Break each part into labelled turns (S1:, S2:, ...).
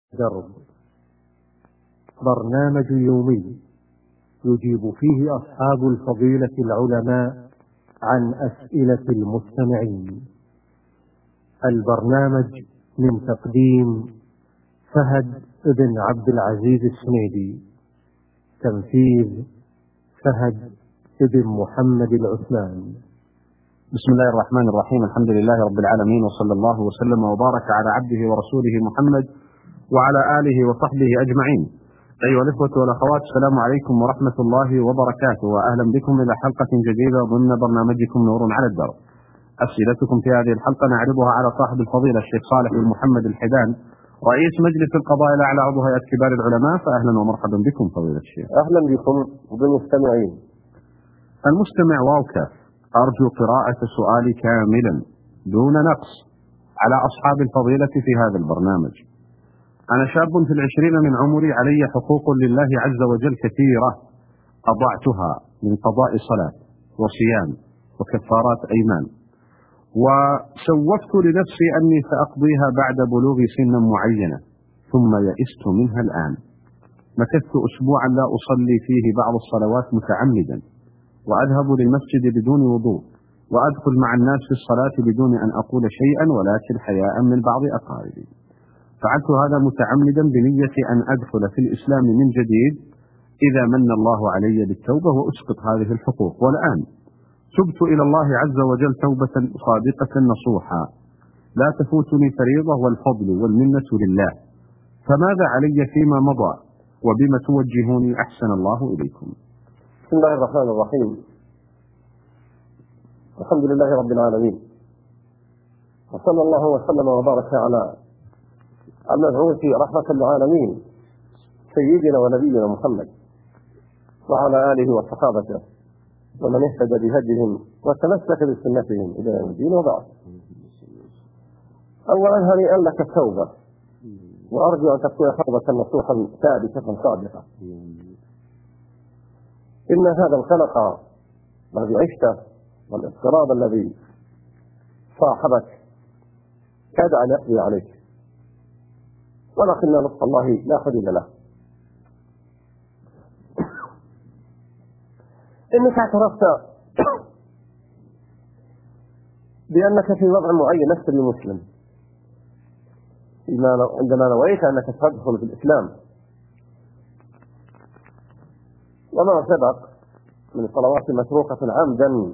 S1: درب، برنامج يومي يجيب فيه أصحاب الفضيلة العلماء عن أسئلة المستمعين. البرنامج من تقديم فهد بن عبد العزيز السنيدي، تنفيذ فهد بن محمد العثمان.
S2: بسم الله الرحمن الرحيم. الحمد لله رب العالمين، وصلى الله وسلم وبارك على عبده ورسوله محمد وعلى آله وصحبه أجمعين. أيها الإخوة والأخوات، السلام عليكم ورحمة الله وبركاته، وأهلا بكم إلى حلقة جديدة ضمن برنامجكم نور على الدرب. أسئلتكم في هذه الحلقة نعرضها علعلى صاحب الفضيلة الشيخ صالح بن محمد الحيدان، رئيس مجلس القضاء الأعلى عضو هيئة كبار العلماء. فأهلا ومرحبا بكم فضيلة الشيخ.
S3: أهلا بكم وبالمستمعين.
S2: المستمع واوكاف: أرجو قراءة سؤالي كاملا دون نقص على أصحاب الفضيلة في هذا البرنامج. أنا شاب في 20 من عمري، علي حقوق لله عز وجل كثيرة أضعتها من قضاء صلاة وصيام وكفارات أيمان، وسوفت لنفسي أني سأقضيها بعد بلوغ سن معينة، ثم يئست منها الآن. مكثت أسبوعا لا أصلي فيه بعض الصلوات متعمدا، وأذهب للمسجد بدون وضوء، وأدخل مع الناس في الصلاة بدون أن أقول شيئا ولكن حياء من بعض أقاربي. فعلت هذا متعمدا بنية أن أدخل في الإسلام من جديد إذا من الله علي بالتوبة وأسقط هذه الحقوق. والآن تبت إلى الله عز وجل توبة صادقة نصوحا، لا تفوتني فريضة، والفضل والمنة لله. فماذا علي فيما مضى، وبما توجهوني أحسن الله إليكم؟
S3: بسم الله الرحمن الرحيم. الحمد لله رب العالمين، وصلى الله وسلم وبارك على المبعوث رحمة للعالمين سيدنا ونبينا محمد وعلى آله وصحابته ومن اهتدى بهديهم وتمسك بسنتهم إلى يوم الدين. وبعد، أولا هنيئا لك التوبة، وأرجو أن تكون توبة نصوحا ثابتة صادقة. إن هذا القلق الذي عشته والاضطراب الذي صاحبك كاد أن يقضي عليك، ولكن لطف الله لا حدود له. إنك اعترفت بأنك في وضع معين لست بمسلم عندما نويت أنك تدخل في الإسلام، وما سبق من صلوات متروكة عمدا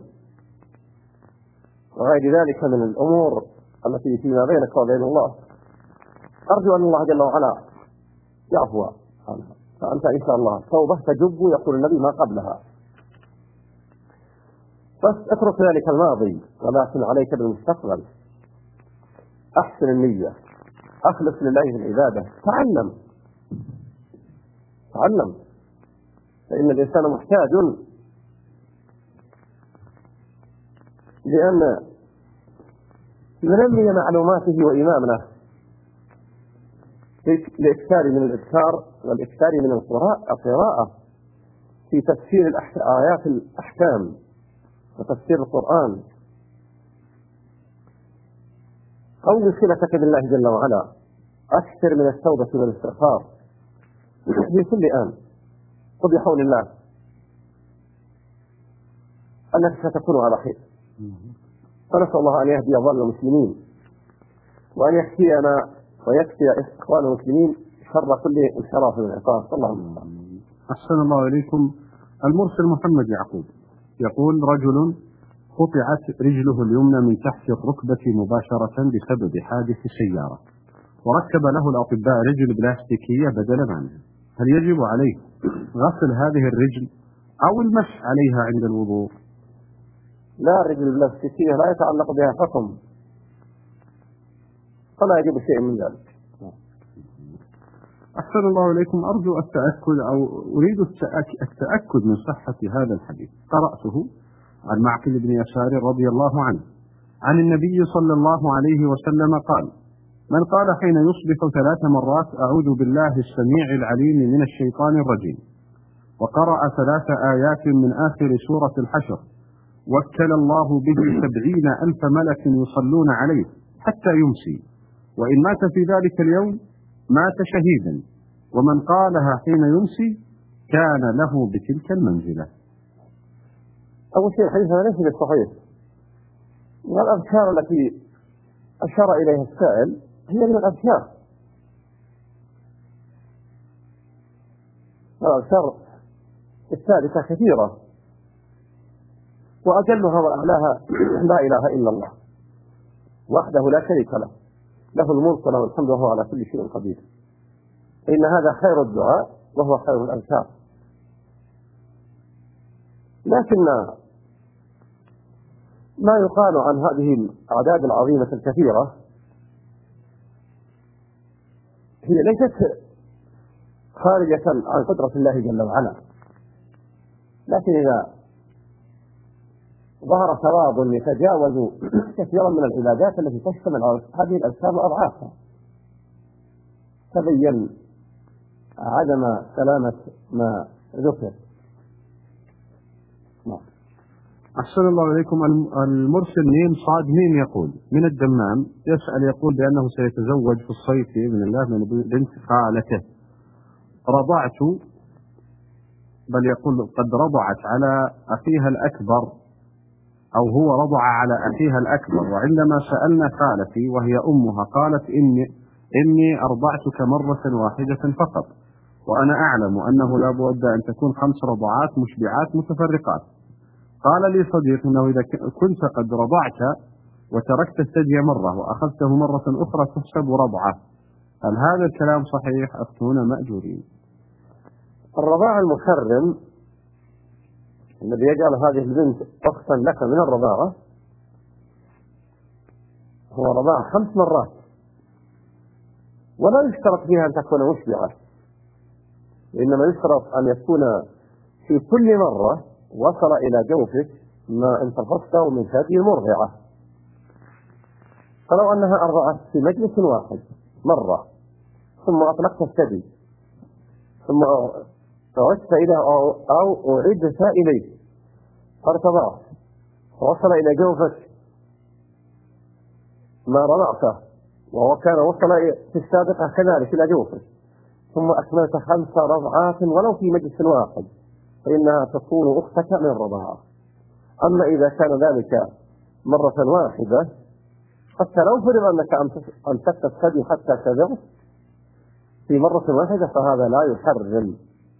S3: وغير ذلك من الأمور التي فيما بينك وبين الله. أرجو أن الله جل وعلا يعفو عنها، فأنت إن شاء الله توبة تجب يقول النبي ما قبلها. بس اترك ذلك الماضي، ولكن عليك بالمستقبل. أحسن النية، أخلص لله العبادة، تعلم، فإن الإنسان محتاج لأن ينمي معلوماته وإيمانه لإكثار من الإذكار والإكثار من القراءة في تفسير آيات الأحكام وتفسير القرآن. قوي صلتك بالله جل وعلا، أكثر من التوبة والاستغفار في كل آن، وبحول الله أنك ستكون على خير. فنسأل الله أن يهدي ظل المسلمين، وأن يكفينا ويكفي إخوان المسلمين شر كل انحراف من العقاب. اللهم
S2: أحسن الله إليكم. المرسل محمد يعقوب يقول: رجل قطعت رجله اليمنى من تحت الركبة مباشرة بسبب حادث سيارة، وركب له الأطباء رجل بلاستيكية بدلا عنها، هل يجب عليه غسل هذه الرجل أو المسح عليها عند الوضوء؟
S3: لا، الرجل البلاستيكية لا يتعلق بها حكم، فلا يجب شيء من ذلك.
S2: أحسن الله إليكم. أرجو التأكد أو أريد التأكد من صحة هذا الحديث. قرأته عن معقل بن يسار رضي الله عنه عن النبي صلى الله عليه وسلم قال: من قال حين يصبح 3 مرات أعوذ بالله السميع العليم من الشيطان الرجيم، وقرأ 3 آيات من آخر سورة الحشر، وكل الله به 70,000 ملك يصلون عليه حتى يمسي، وإن مات في ذلك اليوم مات شهيدا، ومن قالها حين يمسي كان له بتلك المنزلة.
S3: أول شيء الحديث هذا ليس بالصحيح، والأذكار التي أشار إليها السائل هي من الأذكار، الأذكار الثالثة كثيرة، وأجلها وأعلاها لا إله إلا الله وحده لا شريك له، له الملك وله الحمد وهو على كل شيء قدير. إن هذا خير الدعاء وهو خير الأذكار. لكن ما يقال عن هذه الأعداد العظيمة الكثيرة هي ليست خارجة عن قدرة الله جل وعلا، لكن إذا ظهر تواضع يتجاوز كثيرا من العبادات التي تشتمل على هذه الأجسام وأضعافها، تبين عدم سلامة ما ذكر.
S2: أحسن الله إليكم. المرسل ميم صاد ميم يقول من الدمام، يسأل يقول بأنه سيتزوج في الصيف بإذن الله من بنت خالته، رضعت، بل يقول قد رضعت على أخيها الأكبر، أو هو رضع على أخيها الأكبر، وعندما سألنا خالتي وهي أمها قالت إني أرضعتك مرة واحدة فقط، وأنا أعلم أنه لا بد أن تكون 5 رضعات مشبعات متفرقات. قال لي صديق أنه إذا كنت قد رضعت وتركت الثدي مرة وأخذته مرة أخرى تحسب رضعة، هل هذا الكلام صحيح؟ أفتونا مأجورين.
S3: الرضاع المحرم الذي يجعل هذه البنت أختا لك من الرضاعة هو رضاع 5 مرات، ولا يشترط فيها أن تكون مشبعة، وإنما يشترط أن يكون في كل مرة وصل إلى جوفك ما انتفضته من هذه المرضعة. فلو أنها أرضعت في مجلس واحد مرة ثم أطلقت الثدي ثم عدت إلى أو أعدت إليه فارتضعت ووصل إلى جوفك ما رضعته وهو كان وصل في السابقة كذلك إلى جوفك، ثم أكملت 5 رضعات ولو في مجلس واحد، فإنها تكون أختك من الرضاعة. أما إذا كان ذلك مرة واحدة حتى لو فرض أنك أمسكت الثدي حتى كذبت في مرة واحدة فهذا لا يحرم.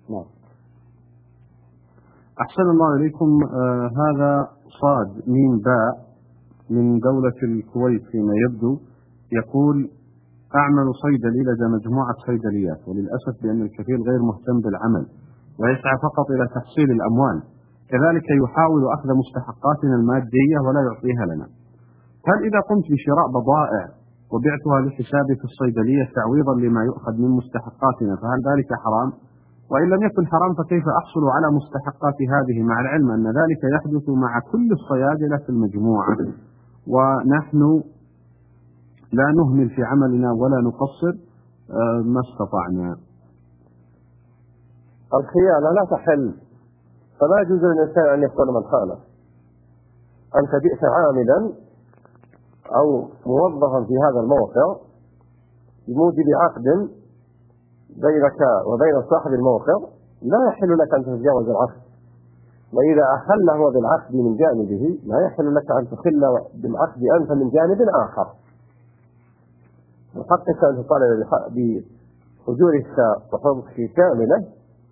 S2: أحسن الله إليكم. هذا صاد ميم باء من دولة الكويت فيما يبدو، يقول أعمل صيدلي لدى مجموعة صيدليات، وللأسف بأن الكثير غير مهتم بالعمل ويسعى فقط إلى تحصيل الأموال، كذلك يحاول أخذ مستحقاتنا المادية ولا يعطيها لنا. هل إذا قمت بشراء بضائع وبعتها لحسابي في الصيدلية تعويضا لما يؤخذ من مستحقاتنا فهل ذلك حرام؟ وإن لم يكن حرام فكيف أحصل على مستحقات هذه، مع العلم أن ذلك يحدث مع كل الصيادلة في المجموعة، ونحن لا نهمل في عملنا ولا نقصر ما استطعنا.
S3: الخيانة لا تحل، فلا يجوز للإنسان أن يكون من خانه. أنت جئت عاملا أو موظفا في هذا الموقع بموجب عقد بينك وبين صاحب الموقع، لا يحل لك أن تتجاوز العقد، وإذا أخل هو بالعقد من جانبه لا يحل لك أن تخل بالعقد أنت من جانب آخر. وحقك أن تطالب بأجورك وحقوقك كاملة،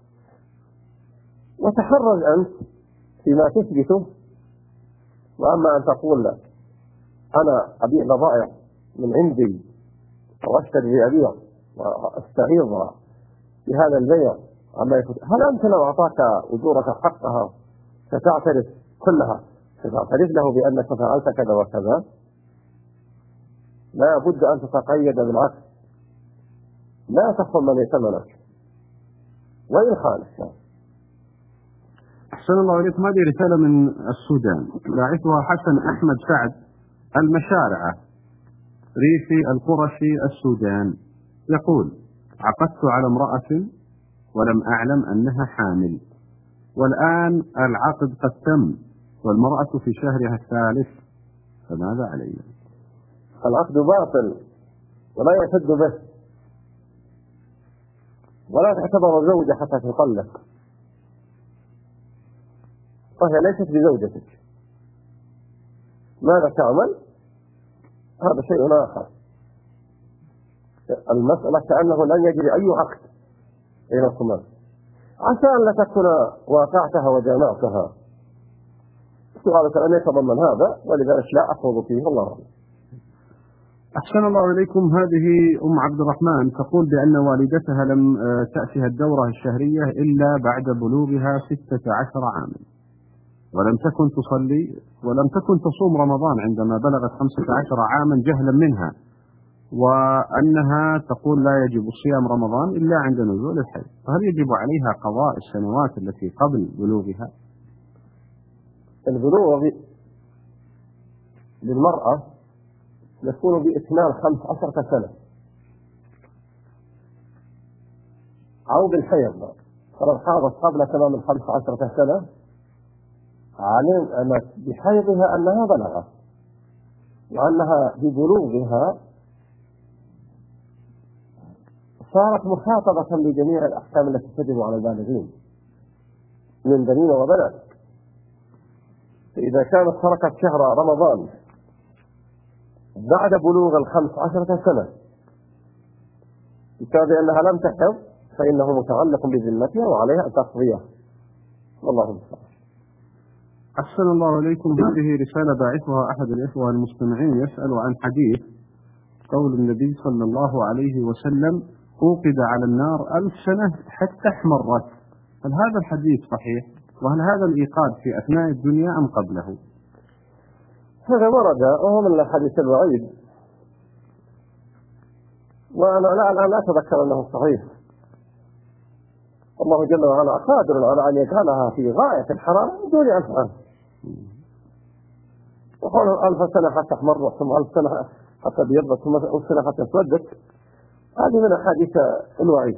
S3: وتحرز أنت فيما تثبته. وأما أن تقول أنا أبيع بضائع من عندي أو أشتري أبيع وأستعيض بهذا البيع، هل أنت لو أعطاك أجورك حقها ستعترف كلها، ستعترف له بأنك فعلت كذا وكذا؟ لا بد أن تتقيد بالعقد، لا تخون من يتمنك وإن خالف.
S2: أحسن الله إليكم. هذه رسالة من السودان، باعثها حسن أحمد سعد المشارعة ريفي القرشي السودان، يقول عقدت على امرأة ولم أعلم أنها حامل، والآن العقد قد تم والمرأة في شهرها الثالث، فماذا علينا؟
S3: العقد باطل ولا يحد به، ولا تعتبر زوجة حتى تطلق، فهي ليست بزوجتك. ماذا تعمل؟ هذا شيء آخر. المسألة كأنه لن يجري أي عقد بينكما، عسى أن لا تكون واقعتها وجامعتها. سؤالك أن يتضمن هذا، ولذلك لا أخوض فيه. الله أعلم.
S2: أحسن الله إليكم. هذه أم عبد الرحمن تقول بأن والدتها لم تأتها الدورة الشهرية إلا بعد بلوغها 16 عاما، ولم تكن تصلي ولم تكن تصوم رمضان عندما بلغت 15 عاما جهلا منها، وأنها تقول لا يجب صيام رمضان إلا عند نزول الحيض، فهل يجب عليها قضاء السنوات التي قبل بلوغها؟
S3: البلوغ للمرأة يكون بإتمام 15 سنة أو بالحيض، فلو حاضت قبل تمام 15 سنة علمت بحيضها أنها بلغت، وأنها ببلوغها صارت مخاطبة بجميع الأحكام التي تجب على البالغين من بنين وبنات. فإذا كانت تركت شهر رمضان بعد بلوغ 15 سنة بسبب أنها لم تحض، فإنه متعلق بذمتها وعليها أن تقضيه. والله المستعان.
S2: أحسن الله إليكم. هذه رسالة باعثها أحد الإخوة المستمعين يسأل عن حديث قول النبي صلى الله عليه وسلم: أوقد على النار 1000 سنة حتى احمرت. هل هذا الحديث صحيح؟ وهل هذا الإيقاد في أثناء الدنيا أم قبله؟
S3: هذا ورد وهو من الحديث الوعيد، وأنا الآن لا أتذكر أنه صحيح. الله جل وعلا قادر على أن يجعلها في غاية الحرارة دون 1000 عام. وقالوا 1000 سنة حتى احمرت، ثم 1000 سنة حتى بيضت، ثم 1000 سنة حتى اسودت. هذه من أحاديث الوعيد.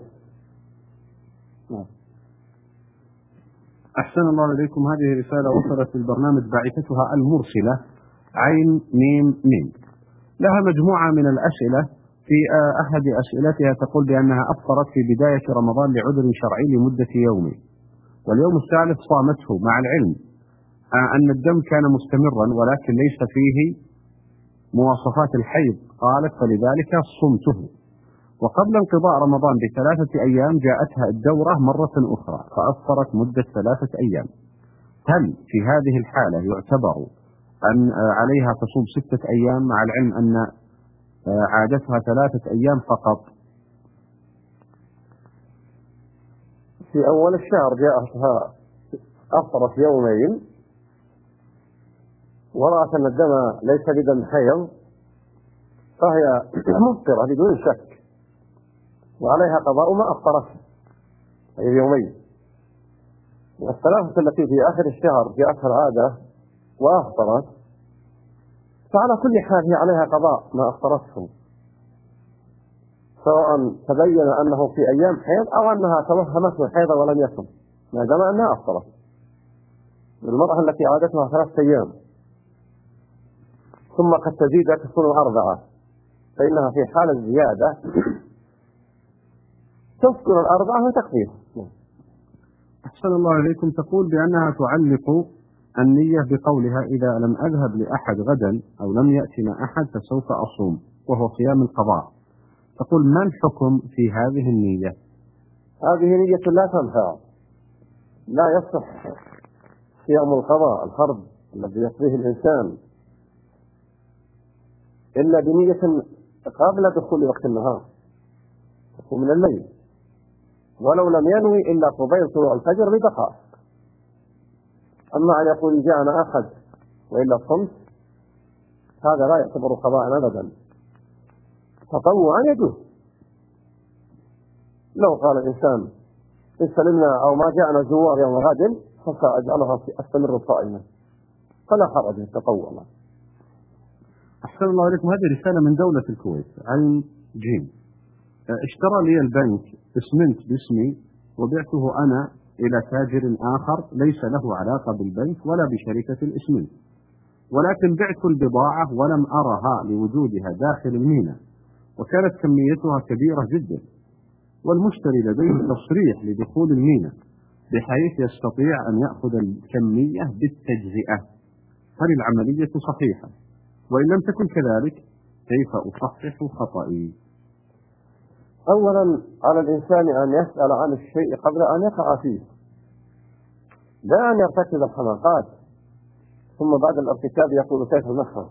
S2: أحسن الله إليكم. هذه رسالة وصلت في البرنامج باعثتها المرسلة عين ميم ميم، لها مجموعة من الأسئلة. في أحد أسئلتها تقول بأنها أفطرت في بداية رمضان لعذر شرعي لمدة يوم، واليوم الثالث صامته مع العلم أن الدم كان مستمرا ولكن ليس فيه مواصفات الحيض، قالت فلذلك صمته. وقبل انقضاء رمضان ب3 أيام جاءتها الدورة مرة أخرى فأفطرت مدة 3 أيام. هل في هذه الحالة يعتبر أن عليها تصوم 6 أيام مع العلم أن عادتها 3 أيام فقط؟
S3: في أول الشهر جاءتها أفطرت يومين ورأت أن الدم ليس بدم حيض، فهي مفطرة بدون شك، وعليها قضاء ما أفطرت أي يومين. والثلاثة التي في آخر الشهر جاءتها العادة وأفطرت، فعلى كل حال هي عليها قضاء ما أفطرته، سواء تبين أنه في أيام حيض أو أنها توهمت الحيض ولم يصم، ما دام أنها أفطرت. المرأة التي عادتها 3 أيام ثم قد تزيد تكون 4، فإنها في حال الزيادة تذكر 4 وتقضيها.
S2: أحسن الله إليكم. تقول بأنها تعلق النية بقولها: إذا لم أذهب لأحد غدا أو لم يأتنا أحد فسوف أصوم، وهو صيام القضاء. تقول ما الحكم في هذه النية؟
S3: هذه نية لا تنفع، لا يصح صيام القضاء الفرض الذي يقضيه الإنسان إلا بنية قبل دخول وقت النهار ومن الليل، ولو لم ينوي إلا قبيل طلوع الفجر بدقائق. أما أن يقول جاءنا أحد وإلا صمت، هذا لا يعتبر قضاء أبدا. تطوعا يجوز. لو قال الإنسان إن سلمنا أو ما جاءنا زوار يوم غد فسأجعلها أستمر صائما، فلا حرج التطوع.
S2: أحسن الله عليكم. هذه رسالة من دولة الكويت عين جيم: اشترى لي البنك اسمنت باسمي وبعته أنا إلى تاجر آخر ليس له علاقة بالبنك ولا بشركة الاسمنت، ولكن بعت البضاعة ولم أرها لوجودها داخل الميناء، وكانت كميتها كبيرة جدا، والمشتري لديه تصريح لدخول الميناء بحيث يستطيع أن يأخذ الكمية بالتجزئة، هل العملية صحيحة؟ وإن لم تكن كذلك كيف أصحح خطئي؟
S3: أولا على الإنسان أن يسأل عن الشيء قبل أن يقع فيه، لا أن يرتكب الحماقات ثم بعد الارتكاب يقول كيف المخرج.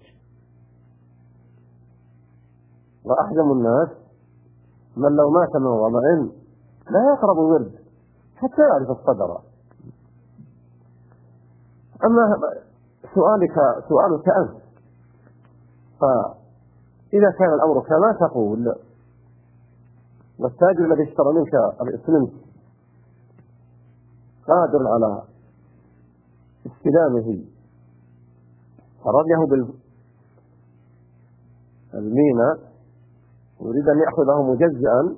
S3: وأحجم الناس من لو مات من ظمأ لا يقرب الورد حتى يعرف الصدر. أما سؤالك أنت، فإذا كان الأمر كما تقول والتاجر الذي اشترى منك الإسمنت قادر على استلامه فرده بالميناء ويريد أن يأخذه مجزئا،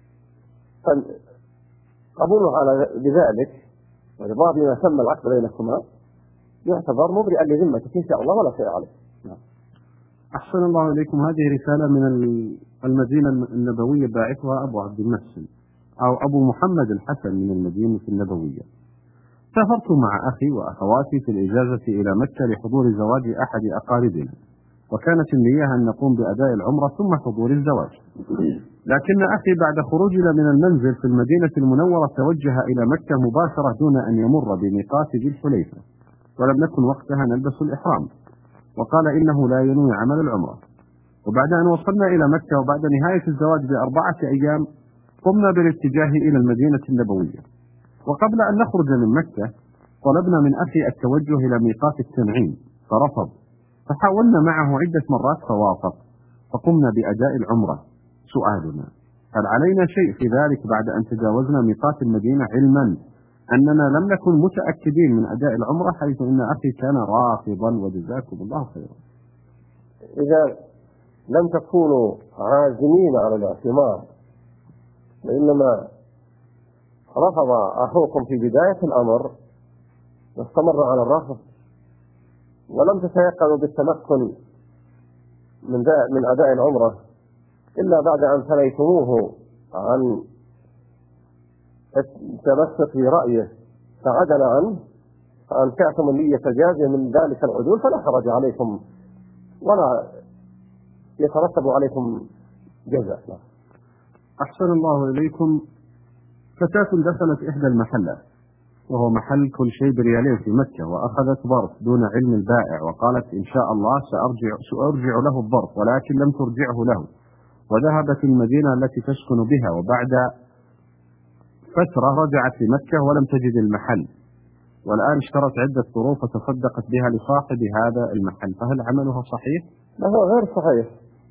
S3: قبوله على بذلك ورضاه بما تم العقد بينكما يعتبر مبرئا لذمتك إن شاء الله ولا شيء عليه.
S2: أحسن الله إليكم. هذه رسالة من المدينة النبوية باعثها أبو عبد المحسن أو أبو محمد الحسن من المدينة النبوية. سافرت مع أخي وأخواتي في الإجازة إلى مكة لحضور زواج أحد أقاربنا، وكانت النية أن نقوم بأداء العمرة ثم حضور الزواج، لكن أخي بعد خروجنا من المنزل في المدينة المنورة توجه إلى مكة مباشرة دون أن يمر بميقات ذي الحليفة، ولم نكن وقتها نلبس الإحرام، وقال إنه لا ينوي عمل العمرة. وبعد أن وصلنا إلى مكة وبعد نهاية الزواج ب4 أيام قمنا بالاتجاه إلى المدينة النبوية، وقبل أن نخرج من مكة طلبنا من أخي التوجه إلى ميقات التنعيم فرفض، فحاولنا معه عدة مرات فوافق، فقمنا بأداء العمرة. سؤالنا: هل علينا شيء في ذلك بعد أن تجاوزنا ميقات المدينة، علما أننا لم نكن متأكدين من أداء العمرة حيث أن أخي كان رافضا وجزاكم الله خيرا؟
S3: إذا لم تكونوا عازمين على الاعتمار وإنما رفض أخوكم في بداية الأمر واستمر على الرفض ولم تتيقنوا بالتمكن من أداء العمرة إلا بعد أن ثنيتموه عن التمسك برأيه فعدل عنه فأنشأتم النية جازية من ذلك العدول، فلا حرج عليكم ولا يترتب عليكم جزاء.
S2: أحسن الله إليكم. فتاة دخلت إحدى المحلات وهو محل كل شيء بريالين في مكة، وأخذت ظرف دون علم البائع وقالت إن شاء الله سأرجع له الظرف، ولكن لم ترجعه له، وذهبت المدينة التي تسكن بها، وبعد فترة رجعت لمكة ولم تجد المحل، والآن اشترت عدة ظروف وتصدقت بها لصاحب هذا المحل، فهل عملها صحيح؟
S3: لا، هو غير صحيح،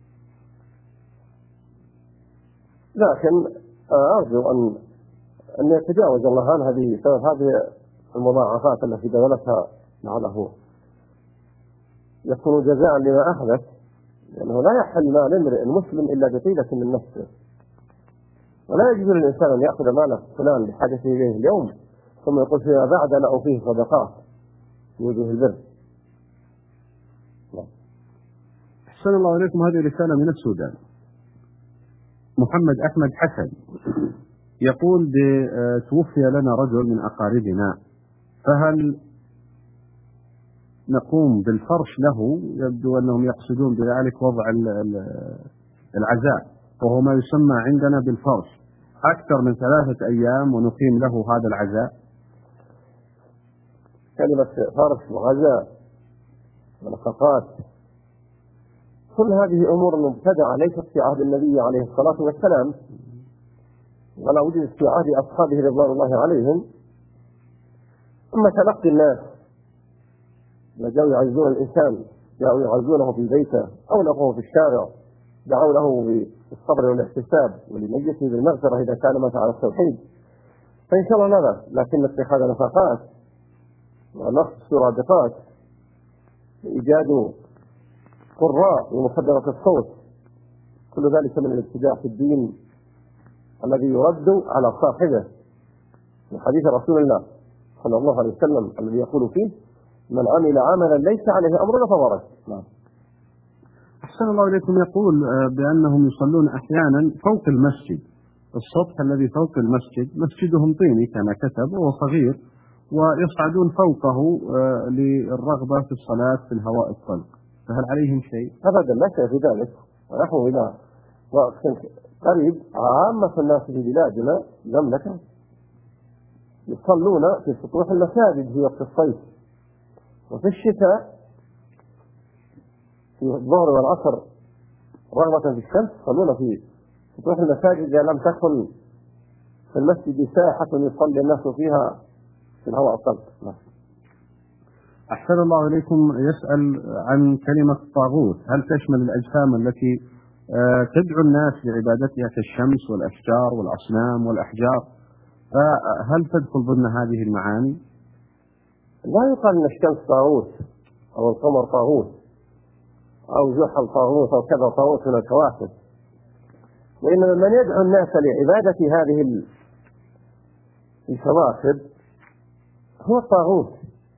S3: لكن أرجو أن يتجاوز الله عن هذه المضاعفات التي بذلتها لعله يكون جزاء لما أحدث، لأنه لا يحل مال امرئ مسلم إلا بطيلة من نفسه، ولا يجوز للإنسان أن يأخذ مال فلان بحاجته إليه اليوم ثم يقول فيما بعد أنا أوفيه صدقات بوجه البر.
S2: أحسن الله إليكم. هذه رسالة من السودان. محمد أحمد حسن يقول توفي لنا رجل من أقاربنا، فهل نقوم بالفرش له؟ يبدو أنهم يقصدون بذلك وضع العزاء، وهو ما يسمى عندنا بالفرش، أكثر من 3 أيام ونقيم له هذا العزاء.
S3: كلمة فرش وعزاء ونفقات كل هذه أمور مبتدعة ليست في عهد النبي عليه الصلاة والسلام، ولا وجدت في عهد أصحابه رضوان الله عليهم. ثم تلقي الناس جاءوا يعزون الإنسان، جاءوا يعزونه في بيته أو لقوه في الشارع، دعوا له بالصبر والاحتساب ولميته بالمغفرة إذا كان مات على التوحيد، فإن شاء الله لا، لكن اتخاذ نفقات ونقص سرادقات وإيجاد قراء ومخدرة الصوت كل ذلك من الابتداع في الدين الذي يرد على صاحبه، من حديث رسول الله صلى الله عليه وسلم الذي يقول فيه من عمل عملا ليس عليه أمرنا فهو رد.
S2: أحسن الله إليكم. يقول بأنهم يصلون أحيانا فوق المسجد السطح الذي فوق المسجد مسجدهم طيني كما كتب وهو صغير، ويصعدون فوقه للرغبة في الصلاة في الهواء الطلق، فهل عليهم شيء؟
S3: أبدا لا شيء في ذلك. ونحن إلى وقت قريب عامة الناس في بلادنا المملكة يصلون في سطوح المساجد في وقت الصيف، وفي الشتاء في الظهر والعصر رغبة في الشمس يصلون في سطوح المساجد إذا لم تكن في المسجد ساحة يصلي الناس فيها في الهواء الطلق.
S2: أحسن الله إليكم. يسأل عن كلمة طاغوت، هل تشمل الأجسام التي تدعو الناس لعبادتها كالشمس والأشجار والأصنام والأحجار، فهل تدخل ضمن هذه المعاني؟
S3: لا يقال أن الشمس طاغوت أو القمر طاغوت أو زحل طاغوت أو كذا طاغوت من الكواكب، وإنما من يدعو الناس لعبادة هذه الكواكب هو الطاغوت.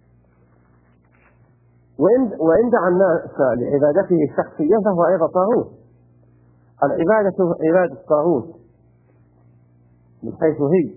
S3: وإن دعا الناس لعبادته الشخصية فهو أيضا طاغوت. العبادة عبادة الطاغوت من حيث هي،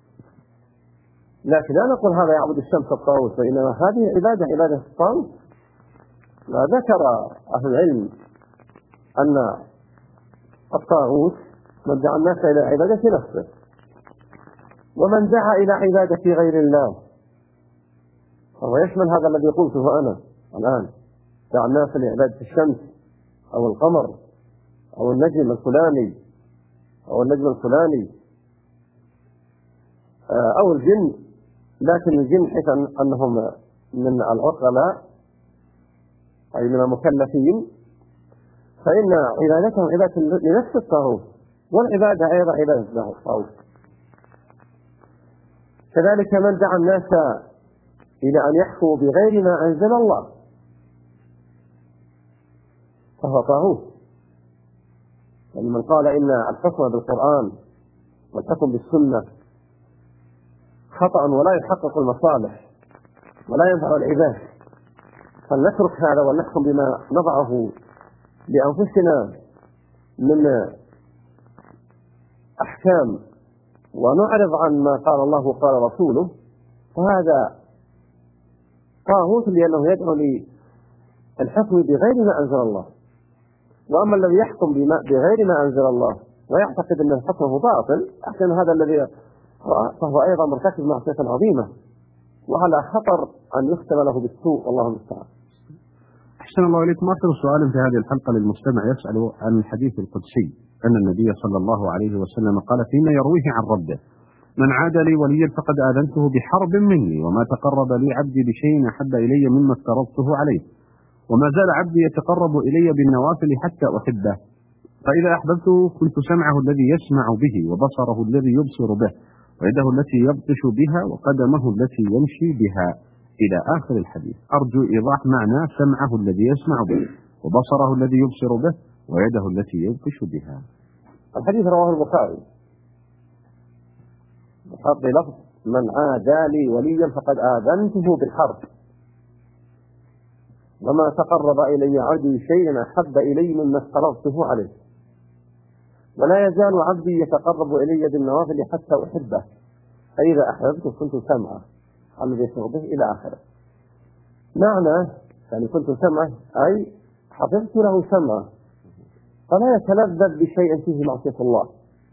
S3: لكن لا نقول هذا يعبد الشمس الطاغوت، وإنما هذه عبادة الطاغوت. وذكر أهل العلم أن الطاغوت من دعا الناس إلى عبادة نفسه، ومن دعا إلى عبادة غير الله فهو يشمل هذا الذي قلته أنا الآن، دعا الناس لعبادة الشمس أو القمر أو النجم الفلاني أو النجم الفلاني أو الجن، لكن الجن حيث أنهم من العقلاء أي من المكلفين فإن عبادتهم عبادة لنفس الطاغوت، والعبادة أيضا عبادة له الطاغوت. كذلك من دعا الناس إلى أن يحكموا بغير ما أنزل الله فهو طاغوت. يعني من قال إن الحكم بالقرآن والحكم بالسنة خطأ ولا يحقق المصالح ولا ينفع العباد، فلنترك هذا ونحكم بما نضعه لأنفسنا من أحكام ونعرض عن ما قال الله وقال رسوله، فهذا طاغوت لأنه يدعو للحكم بغير ما أنزل الله. وأما الذي يحكم بغير ما أنزل الله ويعتقد أن حكمه باطل أحسن هذا الذي فهو أيضا مرتكب معصية عظيمة وعلى خطر أن يختم له بالسوء، والله المستعان.
S2: أحسن الله إليكم. آخر سؤال في هذه الحلقة للمستمع يسأل عن الحديث القدسي أن النبي صلى الله عليه وسلم قال فيما يرويه عن ربه: من عاد لي وليا فقد آذنته بحرب مني، وما تقرب لي عبدي بشيء أحب إلي مما افترضته عليه، وما زال عبدي يتقرب إلي بالنوافل حتى أحبه، فإذا أحببته كنت سمعه الذي يسمع به، وبصره الذي يبصر به، ويده التي يبطش بها، وقدمه التي يمشي بها، إلى آخر الحديث. أرجو إيضاح معنى سمعه الذي يسمع به، وبصره الذي يبصر به، ويده التي يبطش بها.
S3: الحديث رواه البخاري بحط لفظ: من عادى لي وليا فقد آذنته بالحرب، وما تقرب إلي عبدي شيئا أحب إلي مما افترضته عليه، ولا يزال عبدي يتقرب إلي بالنوافل حتى أحبه، فإذا أحببته كنت سمعه الذي يسمع به إلى آخره. معنى يعني كنت سمعه أي حفظت له سمعه، فلا يتلذذ بشيء فيه معصية الله،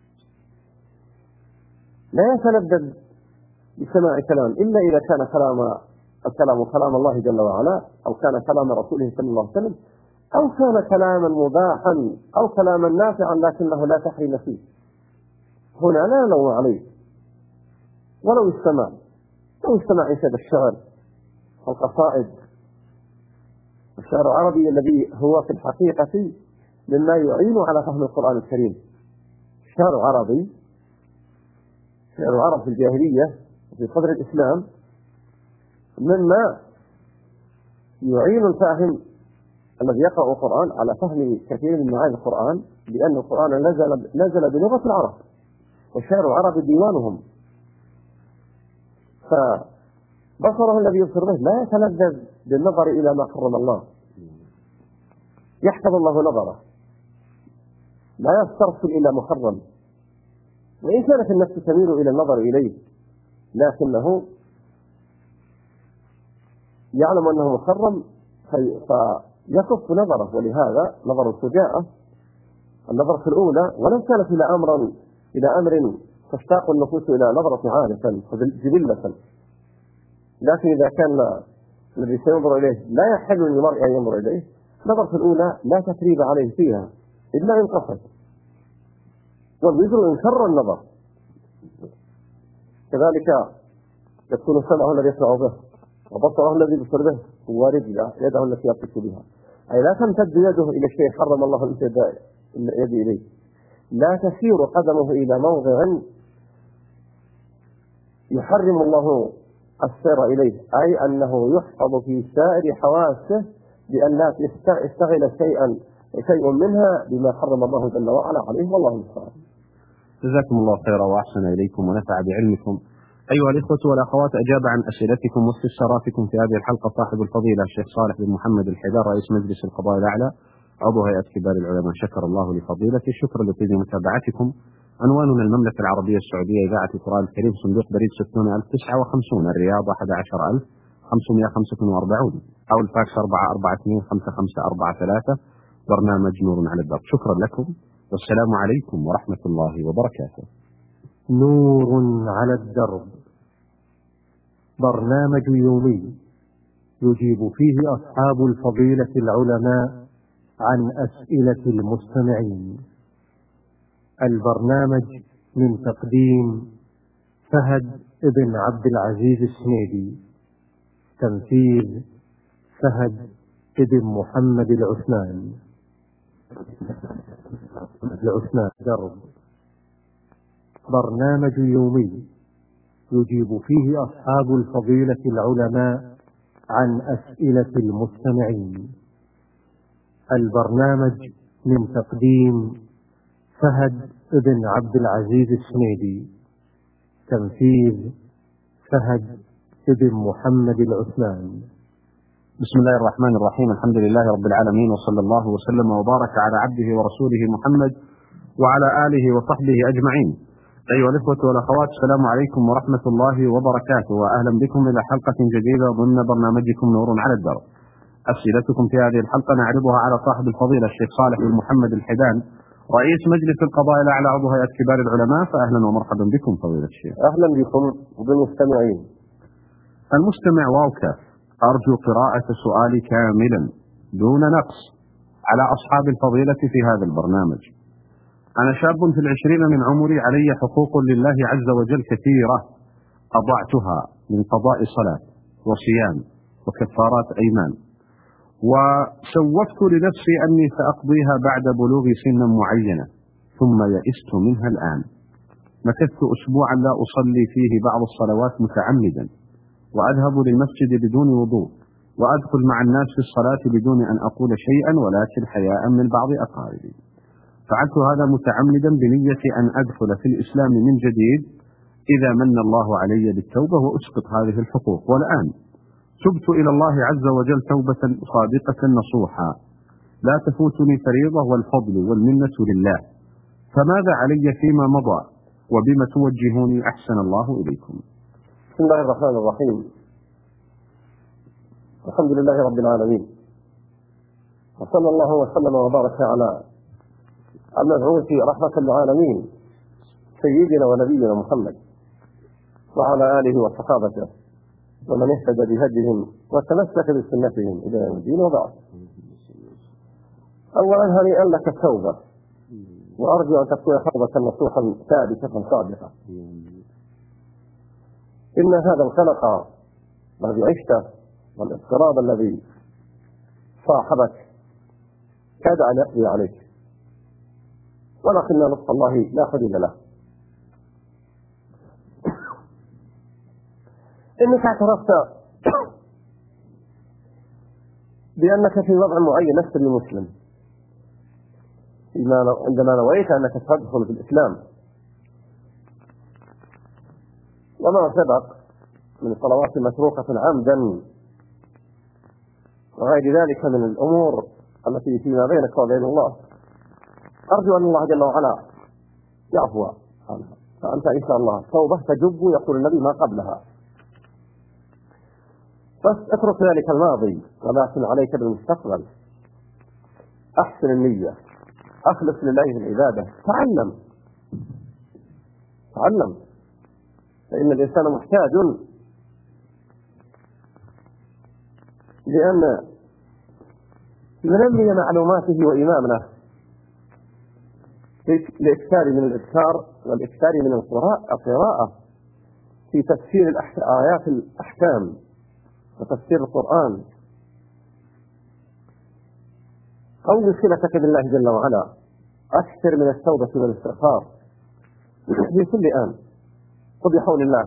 S3: لا يتلذذ بسماع كلام إلا إذا كان كلام الله جل وعلا، أو كان كلام رسوله صلى الله عليه وسلم، أو كان كلاما مباحا أو كلاما نافعا لكنه لا تحريم فيه، هنا لا نلوم عليه. ولو استمع إنشاد الشعر والقصائد، الشعر العربي الذي هو في الحقيقة مما يعين على فهم القرآن الكريم. الشعر العربي، شعر العرب في الجاهلية وفي صدر الإسلام، مما يعين الفاهم الذي يقرأ القرآن على فهم كثير من معاني القرآن، لأن القرآن نزل بلغة العرب، والشعر العربي ديوانهم، فبصره الذي يبصر به لا يتلذذ بالنظر إلى ما حرم الله، يحفظ الله نظره، لا يسترسل إلى محرم، وإن كانت النفس تميل إلى النظر إليه لكنه يعلم أنه محرم فيكف نظره، ولهذا نظر الفجاءة النظرة الأولى ولو كانت إلى أمر تشتاق النفوس إلى نظرة عادة جبلة، لكن إذا كان الذي سينظر إليه لا يحل للمرء أن ينظر إليه، نظرة الأولى لا تثريب عليه فيها إلا إن قصد، والوزر إن كر النظر. كذلك يكون سمعه الذي يسمع به وبصره الذي يبصر به ورجله يده التي يبطش بها، أي لا تمتد يده إلى الشيء حرم الله امتداد يدي إليه، لا تسير قدمه إلى موضع يحرم الله السير إليه، أي أنه يحفظ في سائر حواسه بأن لا يستغل شيء منها بما حرم الله جل وعلا عليه، والله المستعان.
S2: جزاكم الله خيرا وأحسن إليكم ونفع بعلمكم. أيها الإخوة والأخوات، أجاب عن أسئلتكم واستفساراتكم في هذه الحلقة صاحب الفضيلة الشيخ صالح بن محمد الحيدر رئيس مجلس القضاء الأعلى عضو هيئة كبار العلماء، شكر الله لفضيلته. شكرا لطيب متابعتكم. عنواننا المملكة العربية السعودية، إذاعة القرآن الكريم، صندوق بريد 60059 الرياض 11545 أو الفاكس 4425543 برنامج نور على الدرب. شكرا لكم والسلام عليكم ورحمة الله وبركاته.
S1: نور على الدرب، برنامج يومي يجيب فيه أصحاب الفضيلة العلماء عن أسئلة المستمعين. البرنامج من تقديم فهد بن عبد العزيز السنيدي، تنفيذ فهد بن محمد العثمان. درب، برنامج يومي يجيب فيه أصحاب الفضيلة العلماء عن أسئلة المستمعين. البرنامج من تقديم فهد بن عبد العزيز السنيدي، تنفيذ فهد بن محمد العثمان.
S2: بسم الله الرحمن الرحيم، الحمد لله رب العالمين، وصلى الله وسلم وبارك على عبده ورسوله محمد وعلى آله وصحبه أجمعين. أيها الإخوة والأخوات، السلام عليكم ورحمة الله وبركاته، وأهلا بكم إلى حلقة جديدة ضمن برنامجكم نور على الدرب. أسئلتكم في هذه الحلقة نعرضها على صاحب الفضيلة الشيخ صالح بن محمد الحيدان رئيس مجلس القضاء الأعلى عضو هيئة كبار العلماء. فأهلا ومرحبا بكم فضيلة الشيخ.
S3: أهلا بكم وبالمستمعين.
S2: المستمع واوكاف: أرجو قراءة سؤالي كاملا دون نقص على أصحاب الفضيلة في هذا البرنامج. أنا شاب في 20 من عمري، علي حقوق لله عز وجل كثيرة أضعتها من قضاء صلاة وصيام وكفارات أيمان، وسوفت لنفسي أني سأقضيها بعد بلوغ سن معينة، ثم يئست منها الآن. مكثت أسبوعا لا أصلي فيه بعض الصلوات متعمدا، وأذهب للمسجد بدون وضوء، وأدخل مع الناس في الصلاة بدون أن أقول شيئا ولكن حياء من بعض أقاربي. فعلت هذا متعمدا بنية أن أدخل في الإسلام من جديد إذا من الله علي بالتوبة وأسقط هذه الحقوق، والآن تبت إلى الله عز وجل توبة صادقة نصوحا، لا تفوتني فريضة والفضل والمنة لله، فماذا علي فيما مضى وبما توجهوني أحسن الله إليكم؟
S3: بسم الله الرحمن الرحيم، الحمد لله رب العالمين، وصلى الله وسلم وبارك على المبعوث رحمة للعالمين سيدنا ونبينا محمد وعلى آله وصحابته ومن اهتدى بهديهم وتمسك بسنتهم إلى يوم الدين. وبعد، أولا هنيئا لك التوبة، وأرجو أن تكون توبة نصوحا ثابتة صادقة. إن هذا القلق الذي عشته والاضطراب الذي صاحبك كاد أن يقضي عليك، ولكن لطف الله لا حدود له. إنك اعترفت بأنك في وضع معين لست بمسلم عندما نويت أنك تدخل في الإسلام، وما سبق من صلوات متروكة عمدا وغير ذلك من الأمور التي فيما بينك وبين الله، أرجو أن الله جل وعلا يعفو عنها فأنت إن شاء الله توبة تجب يقول النبي ما قبلها. بس اترك ذلك الماضي، ولكن عليك بالمستقبل. أحسن النية، أخلص لله في العبادة، تعلم، فإن الإنسان محتاج، لأن ينمي معلوماته وإمامه لإكثار من الإذكار والإكثار من القراءة في تفسير آيات الأحكام وتفسير القرآن. قوي صلتك بالله جل وعلا، أكثر من التوبة والاستغفار في كل آن، وبحول الله